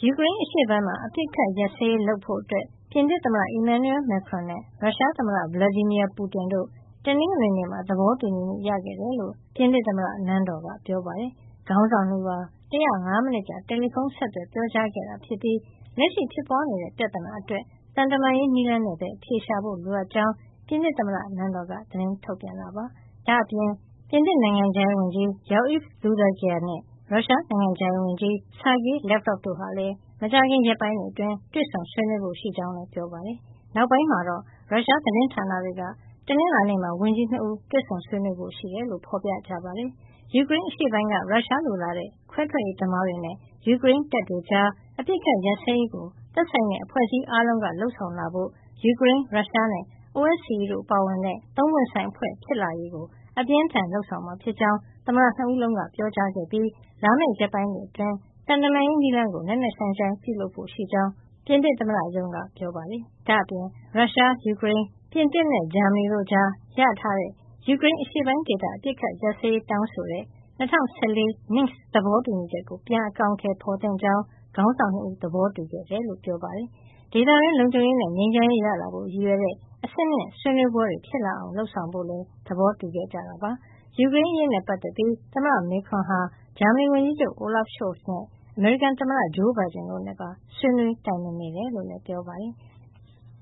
ယူကရိန်းအရှေ့ပိုင်းမှာအပစ်အခတ်ရပ်စဲရေးလုပ်ဖို့ပြင်သစ်သမ္မတ Emmanuel Macron နဲ့ရုရှားသမ္မတ Vladimir Putin တို့တနင်္ဂနွေနေ့မှာသဘောတူညီမှုရခဲ့တယ်လို့ပြင်သစ်သမ္မတနန်းတော်ကပြောပါတယ်။ခေါင်းဆောင်နှစ်ဦးဟာ105 မိနစ်ကြာတယ်လီဖုန်းဆက်သွယ်ပြောကြားခဲ့တာဖြစ်ပြီးလက်ရှိဖြစ်ပွားနေတဲ့ပြဿနာအတွက်သံတမန်ရေးနည်းလမ်းနဲ့ပဲအဖြေရှာဖို့လိုအပ်ကြောင်းပြင်သစ်သမ္မတနန်းတော်ကသတင်းထုတ်ပြန်တာပါ။ဒါ့အပြင်ပြင်သစ်နိုင်ငံခြားရေးဝန်ကြီး Jean-Yves Le Drian နဲ့ရုရှားနိုင်ငံခြားရေးဝန်ကြီး Sergei Lavrov တို့ဟာလည်းမကြာခင်ရက်ပိုင်းအတွင်းတွေ့ဆုံဆွေးနွေးဖို့ရှိကြောင်းလည်းပြောပါတယ်။နောက်ပိုင်းမှာတော့ရုရှားသတင်းဌာနတွေကတနင်္လာနေ့မှာဝန်ကြီး2ဦးတွေ့ဆုံဆွေးနွေးဖို့ရှိတယ်လို့ဖော်ပြကြပါတယ်။ယူကရိန်းအရှေ့ပိုင်းကရုရှားလိုလာတဲ့ခွဲထွက်ရေးသမားတွေနဲ့ယူကရိန်းတပ်တွေကြားအပစ်အခတ်ရပ်စဲရေးကိုသက်ဆိုင်တဲ့အဖွဲ့အစည်းအားလုံးကလှုပ်ဆောင်လာဖို့ယူကရိန်းရုရှားနဲ့ OSCE တို့ပါဝင်တဲ့သုံးပွင့်ဆိုင်အဖွဲ့ဖြစ်လာရေးကိုအပြင်းထန်လှုပ်ဆောင်မှာဖြစ်ကြောင်းသမ္မတ2ဦးလုံးကပြောကြားခဲ့ပြီးလာမယ့်ရက်ပိုင်းတွေအတွင်းတန်တမာရေးနည်းလမ်းကိုနက်နက်ရှိုင်းရှိုင်းပြုလုပ်ဖို့ရှိကြောင်းပြင်သစ်သမ္မတရုံးကပြောပါတယ်။ဒါ့အပြင်ရုရှား၊ယူကရိန်း၊ပြင်သစ်နဲ့ဂျာမနီတို့ကြားရထားတဲ့ယူကရိန်းအရှေ့ပိုင်းဒေသအပစ်အခတ်ရပ်စဲရေးတောင်းဆိုတဲ့2014 Minsk သဘောတူညီချက်ကိုပြန်အကောင်အထည်ဖော်သင့်ကြောင်းခေါင်းဆောင်2ဦးသဘောတူခဲ့တယ်လို့ပြောပါတယ်။ဒေသတွင်းလုံခြုံရေးနဲ့ငြိမ်းချမ်းရေးရလာဖို့ရည်ရွယ်တဲ့အဆင့်မြင့်ဆွေးနွေးပွဲတွေဖြစ်လာအောင်လုပ်ဆောင်ဖို့လည်းသဘောတူခဲ့ကြတာပါ။ယူကရိန်းအရေးနဲ့ပတ်သက်ပြီးသမ္မတ Macron ဟာဂျာမနီဝန်ကြီးချုပ် Olaf Scholz နဲ့အမေရိကန်သမ္မတ Joe Biden တို့နဲ့ပါဆွေးနွေးတိုင်ပင်နေတယ်လို့လည်းပြောပါတယ်။